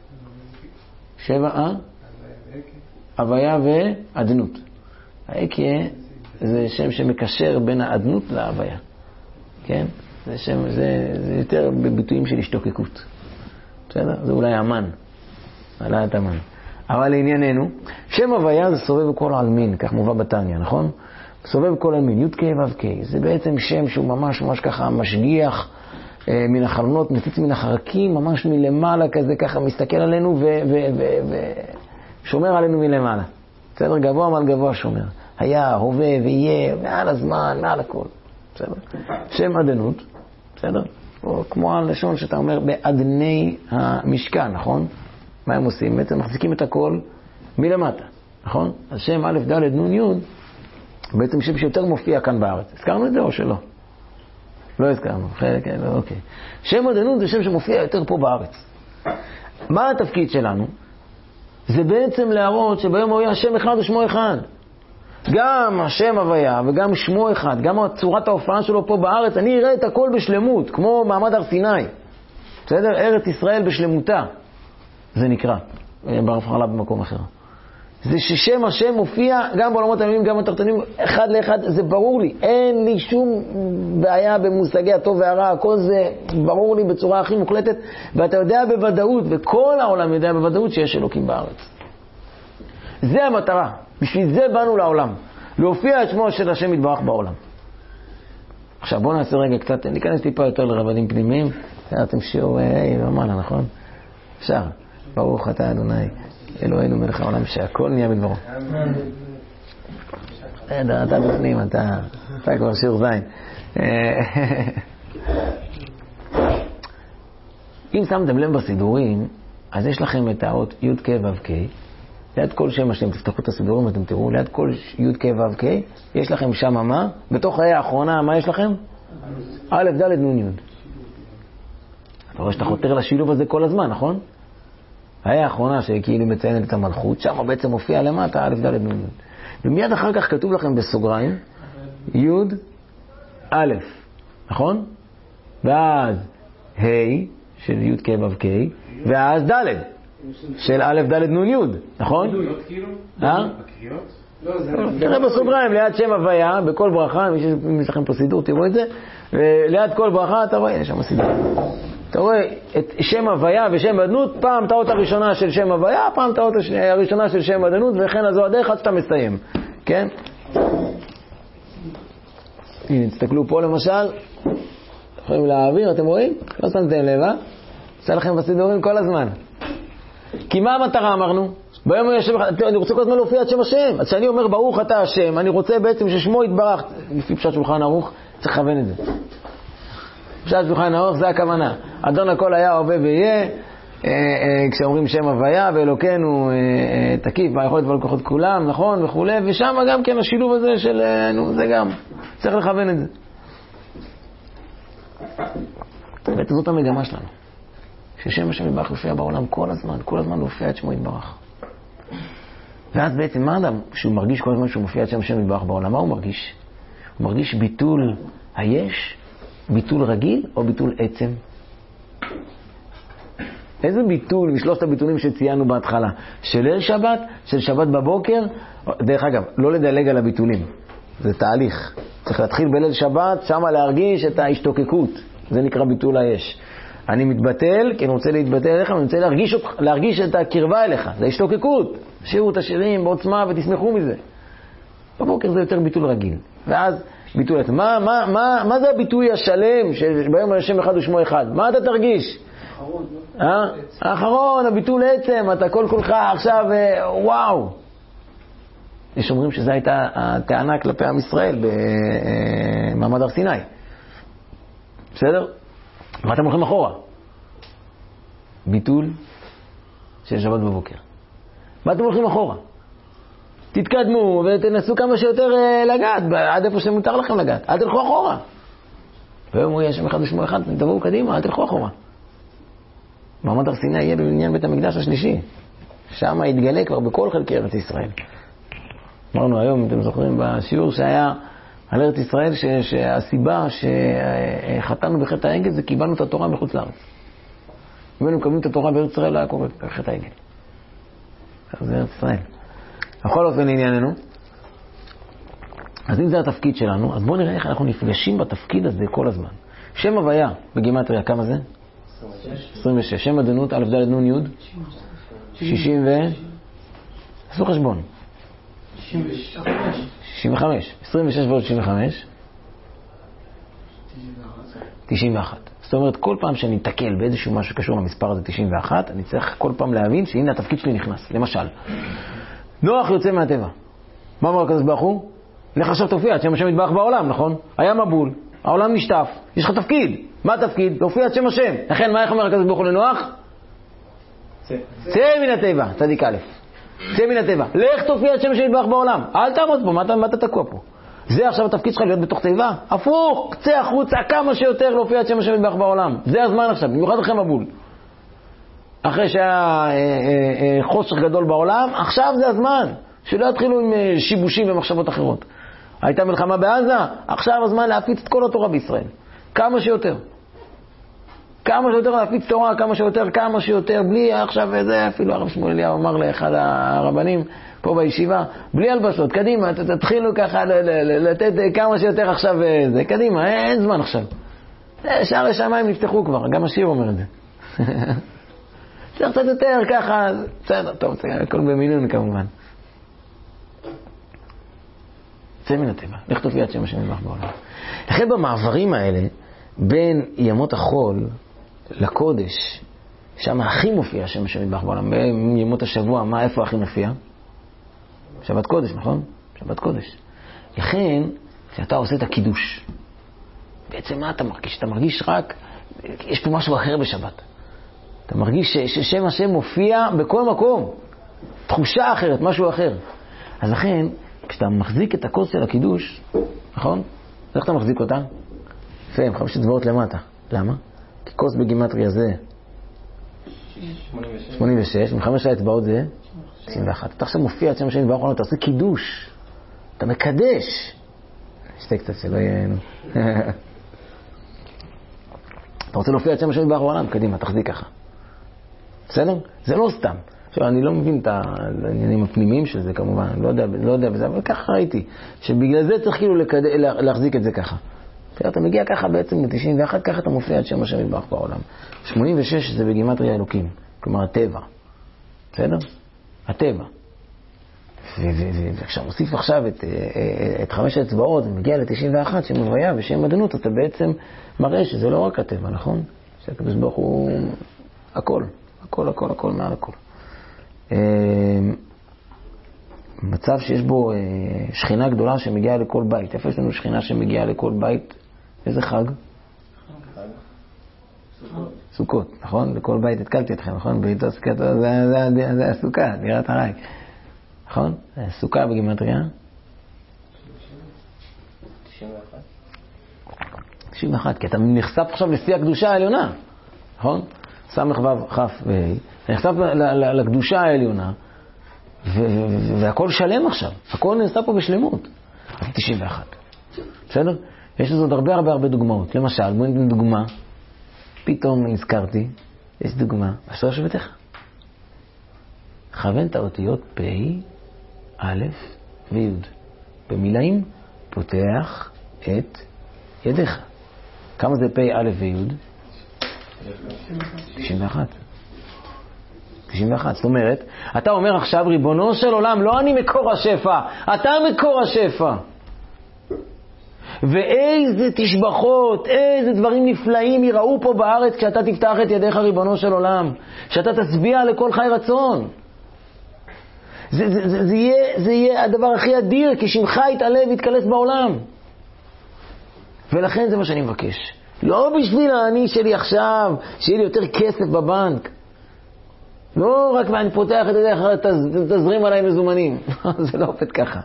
שבע, הוויה ועדנות. האקיה זה שם שמקשר בין העדנות להוויה. כן? זה שם, זה יותר בביטויים של השתוקקות. בסדר? זה אולי המן. עלה את המן. אבל לענייננו, שם הוויה זה סובב כל העלמין, כך מובא בתניא, נכון? סובב כל העלמין, י' ק' ו' ק'. זה בעצם שם שהוא ממש ככה משגיח מן החלונות, מציץ מן החרקים, ממש מלמעלה כזה, ככה מסתכל עלינו ושומר עלינו מלמעלה. בסדר? גבוה מעל גבוה שומר. היה, הווה ויהיה, מעל הזמן, מעל הכל. בסדר? שם עדנות, בסדר? או כמו הלשון שאתה אומר, בעדני המשכן, נכון? מה הם עושים? בעצם מחזיקים את הכל מלמטה, נכון? אז שם א' ד' נ' י' בעצם שם שיותר מופיע כאן בארץ. הזכרנו את זה או שלא? לא הזכרנו. אוקיי. שם עדנות זה שם שמופיע יותר פה בארץ. מה התפקיד שלנו? זה בעצם להראות שביום הוא יהיה שם אחד ושמו אחד. גם השם הוויה וגם שמו אחד, גם צורת ההופעה שלו פה בארץ, אני אראה את הכל בשלמות, כמו מעמד הר סיני. בסדר? ארץ ישראל בשלמותה. זה נקרא. ברב חלה במקום אחר. זה ששם השם מופיע גם בעולמות העליונים, גם בתחתונים, אחד לאחד, זה ברור לי. אין לי שום בעיה במושגי הטוב והרע, הכל זה ברור לי בצורה הכי מוחלטת, ואתה יודע בוודאות, וכל העולם יודע בוודאות שיש אלוקים בארץ. זה המטרה. בשביל זה באנו לעולם. להופיע את שמו של השם יתברך בעולם. עכשיו בואו נעשה רגע קצת, ניכנס טיפה יותר לרבדים פנימיים. אתם שיעור, ומעלה, נכון? אפשר. ברוך אתה אדוני, אלוהינו מלך העולם, שהכל נהיה בדברו. אתה בפנים, אתה כבר שיעור זין. אם שמתם לב בסידורים, אז יש לכם את האות י' ק' ו' ק'. ליד כל שם השם, תפתחו את הסידורים ואתם תראו, ליד כל י' ק' ו' ק', יש לכם שם מה? בתוך ה' האחרונה, מה יש לכם? א' ד' נ' י'. אתה רואה שאתה חותר לשילוב הזה כל הזמן, נכון? ה' האחרונה שכאילו מציינת את המלכות, שם בעצם מופיע למטה א' ד' נ' י'. ומיד אחר כך כתוב לכם בסוגריים, י' א', נכון? ואז ה' של י' ק' ו' ק', ואז ד'. של א' ד' נ' י', נכון? בקריאות כאילו? בקריאות? תראה בסוגריים, ליד שם הוויה, בכל ברכה, אם יש לכם פה סידור, תראו את זה, וליד כל ברכה אתה רואה, יש שם סידור. אתה רואה את שם הוויה ושם אדנות, פעם טעות הראשונה של שם הוויה, פעם טעות הראשונה של שם אדנות, וכן הזו הדרך עד שאתה מסיים. כן? הנה, תסתכלו פה למשל, יכולים להעביר, אתם רואים? לא שמתם לב, עושה לכם בסידורים כל הזמן. כי מה המטרה אמרנו? ביום אני רוצה כל הזמן להופיע את שם השם. אז כשאני אומר ברוך אתה השם, אני רוצה בעצם ששמו יתברך, לפי פשט שולחן ערוך, צריך לכוון את זה. פשט שולחן ערוך זה הכוונה. אדון הכל היה, הווה ויהיה, כשאומרים שם הוויה ואלוקנו תקיף, והיכולת ולקוחות כולם, נכון וכו', ושם גם כן השילוב הזה של, זה גם, צריך לכוון את זה. בעצם זאת המגמה שלנו. ששם השם יתברך יופיע בעולם כל הזמן יופיע את שמו יתברך. ואז בעצם מה אדם שהוא מרגיש כל הזמן שהוא מופיע את שם השם יתברך בעולם? מה הוא מרגיש? הוא מרגיש ביטול היש, ביטול רגיל או ביטול עצם? איזה ביטול משלושת הביטולים שציינו בהתחלה? של ליל שבת, של שבת בבוקר? דרך אגב, לא לדלג על הביטולים. זה תהליך. צריך להתחיל בליל שבת, שמה להרגיש את ההשתוקקות. זה נקרא ביטול היש. אני מתבטל, כי אני רוצה להתבטל אליך, אני רוצה להרגיש את הקרבה אליך. זה השתוקקות. שירו את השירים בעוצמה ותשמחו מזה. בבוקר זה יותר ביטול רגיל. ואז ביטול עצם. מה זה הביטוי השלם שביום השם אחד ושמו אחד? מה אתה תרגיש? האחרון, הביטול עצם, אתה כל כולך עכשיו, וואו. יש אומרים שזו הייתה הטענה כלפי עם ישראל במעמד הר סיני. בסדר? מה אתם הולכים אחורה? ביטול של שבת בבוקר. מה אתם הולכים אחורה? תתקדמו ותנסו כמה שיותר לגעת, עד איפה שמותר לכם לגעת. אל תלכו אחורה. והיום הוא יהיה שם אחד ושמו אחד, תבואו קדימה, אל תלכו אחורה. מעמד הר סיני יהיה בבניין בית המקדש השלישי. שם יתגלה כבר בכל חלקי ארץ ישראל. אמרנו היום, אם אתם זוכרים, בשיעור שהיה על ארץ ישראל, שהסיבה שחטאנו בחטא העגל זה קיבלנו את התורה מחוץ לארץ. אם היינו מקבלים את התורה בארץ ישראל, לא היה קורה בחטא העגל. זה ארץ ישראל. בכל אופן לענייננו. אז אם זה התפקיד שלנו, אז בואו נראה איך אנחנו נפגשים בתפקיד הזה כל הזמן. שם הוויה בגימטריה, כמה זה? 26. שם אדנות, א' ד' נ' י' 60 ו... עשו חשבון. 65. 26 ועוד 65. 91. זאת אומרת, כל פעם שאני אתקל באיזשהו משהו שקשור למספר הזה 91, אני צריך כל פעם להבין שהנה התפקיד שלי נכנס. למשל, נוח יוצא מהטבע. מה אמר הקדוש ברוך הוא? לך עכשיו תופיע, שם השם יתברך בעולם, נכון? היה מבול, העולם נשטף, יש לך תפקיד. מה התפקיד? להופיע את שם השם. לכן, מה איך אומר הקדוש ברוך הוא לנוח? צא מן הטבע, צדיק א'. צא מן הטבע. לך תופיע את שם השם יתברך בעולם. אל תעמוד פה, מה אתה תקוע פה? זה עכשיו התפקיד שלך להיות בתוך תיבה? הפוך, צא החוצה כמה שיותר להופיע את שם השם יתברך בעולם. זה הזמן עכשיו, במיוחד אחרי מבול. אחרי שהיה חושך גדול בעולם, עכשיו זה הזמן. שלא יתחילו עם שיבושים ומחשבות אחרות. הייתה מלחמה בעזה, עכשיו הזמן להפיץ את כל התורה בישראל. כמה שיותר. כמה שיותר להפיץ תורה, כמה שיותר, בלי עכשיו זה, אפילו הרב שמואל אליהו אמר לאחד הרבנים פה בישיבה, בלי הלבשות, קדימה, תתחילו ככה לתת כמה שיותר עכשיו זה, קדימה, אין זמן עכשיו. שערי שמיים נפתחו כבר, גם השיר אומר את זה. צריך קצת יותר ככה, בסדר, טוב, הכל במילון כמובן. צא מן הטבע, לך תופיע את שם השם יתברך בעולם. לכן במעברים האלה, בין ימות החול לקודש, שם הכי מופיע שם השם יתברך בעולם. בימות השבוע, איפה הכי מופיע? שבת קודש, נכון? שבת קודש. לכן, כשאתה עושה את הקידוש, בעצם מה אתה מרגיש? אתה מרגיש רק, יש פה משהו אחר בשבת. אתה מרגיש ששם השם מופיע בכל מקום. תחושה אחרת, משהו אחר. אז לכן, כשאתה מחזיק את הכוס של הקידוש, נכון? איך אתה מחזיק אותה? יפה, 5 אצבעות למטה. למה? כי כוס בגימטריה זה 86, עם 5 האצבעות זה 91. אתה עכשיו מופיע את שם השם יתברך בעולם, אתה עושה קידוש. אתה מקדש. שתה קצת שלא יהיה... אתה רוצה להופיע את שם השם יתברך בעולם, קדימה, תחזיק ככה. בסדר? זה לא סתם. עכשיו, אני לא מבין את העניינים הפנימיים של זה כמובן, לא יודע בזה, אבל ככה ראיתי, שבגלל זה צריך כאילו להחזיק את זה ככה. אתה מגיע ככה בעצם ל-91, ככה אתה מופיע את שם השם יתברך בעולם. 86 זה בגימטריה אלוקים, כלומר הטבע. בסדר? הטבע. וכשאתה מוסיף עכשיו את 5 האצבעות ומגיע ל-91, שם הוויה ושם אדנות, אתה בעצם מראה שזה לא רק הטבע, נכון? שהקדוש ברוך הוא הכל, הכל, הכל, הכל, מעל הכל. מצב שיש בו שכינה גדולה שמגיעה לכל בית. איפה יש לנו שכינה שמגיעה לכל בית? איזה חג? סוכות, נכון? לכל בית התקלתי אתכם, נכון? בעיתו סוכות, זה הסוכה, דירת הרי. נכון? סוכה בגימטריה? 91. 91, כי אתה נחשף עכשיו לשיא הקדושה העליונה, נכון? סמך וו כף וה', נחשף לקדושה העליונה, והכל שלם עכשיו, הכל נעשה פה בשלמות. 91. בסדר? יש לזה עוד הרבה דוגמאות. למשל, בואו ניתן דוגמה, פתאום נזכרתי, יש דוגמה, אשר שבתך. כוון את האותיות פ', א' וי'. במילאים פותח את ידיך. כמה זה פ', א' וי'? 91. 91. זאת אומרת, אתה אומר עכשיו, ריבונו של עולם, לא אני מקור השפע, אתה מקור השפע. ואיזה תשבחות, איזה דברים נפלאים יראו פה בארץ כשאתה תפתח את ידיך, ריבונו של עולם. שאתה תשביע לכל חי רצון. זה יהיה הדבר הכי אדיר, כי שמך יתעלה ויתקלס בעולם. ולכן זה מה שאני מבקש. לא בשביל העני שלי עכשיו, שיהיה לי יותר כסף בבנק. לא רק ואני פותח את ידיך, תזרים עליי מזומנים. זה לא עובד ככה.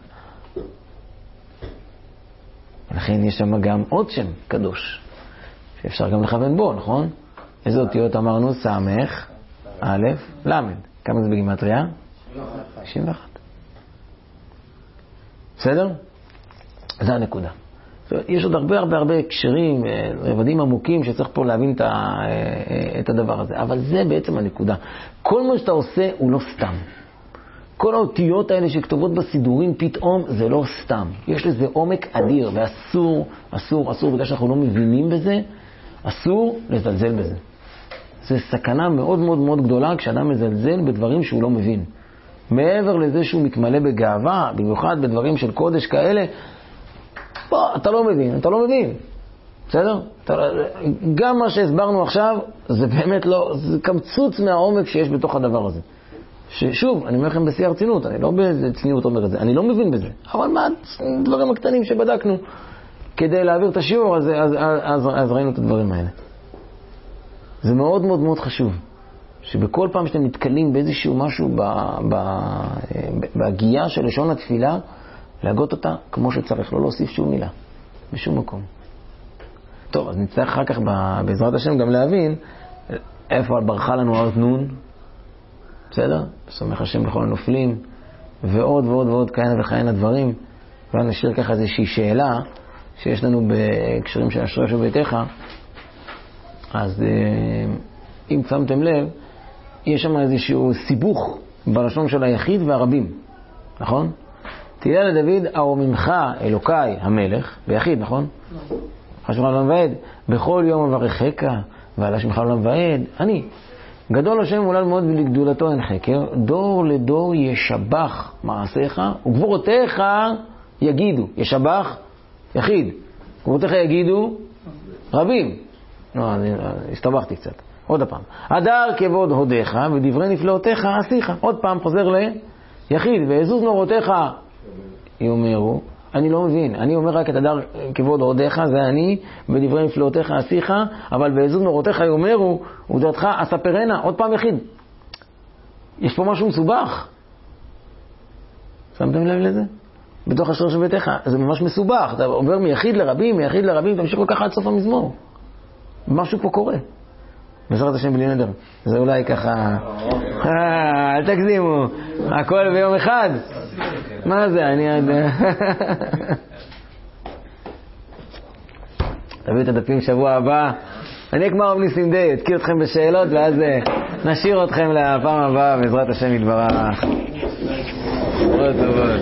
ולכן יש שם גם עוד שם קדוש, שאפשר גם לכוון בו, נכון? איזה אותיות אמרנו? סמך, א', למד. כמה זה בגימטריה? 91. בסדר? זה הנקודה. יש עוד הרבה הקשרים, רבדים עמוקים שצריך פה להבין את הדבר הזה. אבל זה בעצם הנקודה. כל מה שאתה עושה הוא לא סתם. כל האותיות האלה שכתובות בסידורים פתאום זה לא סתם. יש לזה עומק אדיר, ואסור, בגלל שאנחנו לא מבינים בזה, אסור לזלזל בזה. זה סכנה מאוד גדולה כשאדם מזלזל בדברים שהוא לא מבין. מעבר לזה שהוא מתמלא בגאווה, במיוחד בדברים של קודש כאלה, אתה לא מבין. בסדר? גם מה שהסברנו עכשיו, זה באמת לא, זה קמצוץ מהעומק שיש בתוך הדבר הזה. ששוב, אני אומר לכם בשיא הרצינות, אני לא בצניעות אומר את זה, אני לא מבין בזה. אבל מה הדברים הקטנים שבדקנו כדי להעביר את השיעור הזה, אז ראינו את הדברים האלה. זה מאוד חשוב, שבכל פעם שאתם מתקלים באיזשהו משהו בהגייה של לשון התפילה, להגות אותה כמו שצריך, לא להוסיף שום מילה, בשום מקום. טוב, אז נצטרך אחר כך בעזרת השם גם להבין איפה ברכה לנו האות נון, בסדר? סומך השם לכל הנופלים, ועוד כהנה וכהנה דברים. ונשאיר ככה איזושהי שאלה שיש לנו בהקשרים של אשרי שביתך. אז אם שמתם לב, יש שם איזשהו סיבוך בלשון של היחיד והרבים, נכון? תהילה לדוד, ארוממך אלוקיי המלך, ביחיד, נכון? חשוב עולם ועד, בכל יום אברכך, ועל שמך עולם ועד, אני. גדול השם מולל מאוד ולגדולתו אין חקר, דור לדור ישבח מעשיך, וגבורותיך יגידו, ישבח יחיד, גבורותיך יגידו רבים. לא, אני הסתבכתי קצת. עוד פעם. הדר כבוד הודיך ודברי נפלאותיך עשיך. עוד פעם חוזר ליחיד, ועזוז נורותיך יאמרו. אני לא מבין, אני אומר רק את הדר כבוד הודיך, זה אני, ודברי נפלאותיך עשיך, אבל בעזוז נורותיך יאמרו, ודעתך אספרנה, עוד פעם יחיד. יש פה משהו מסובך. שמתם לב לזה? בתוך אשר שביתך, זה ממש מסובך. אתה עובר מיחיד לרבים, תמשיך כל כך עד סוף המזמור. משהו פה קורה. בעזרת השם בלי נדר. זה אולי ככה... אל תגזימו. הכל ביום אחד. מה זה? אני עד... תביא את הדפים שבוע הבא. אני כמו הרב ניסים די, אתקיל אתכם בשאלות, ואז נשאיר אתכם לפעם הבאה, בעזרת השם יתברך. טובות.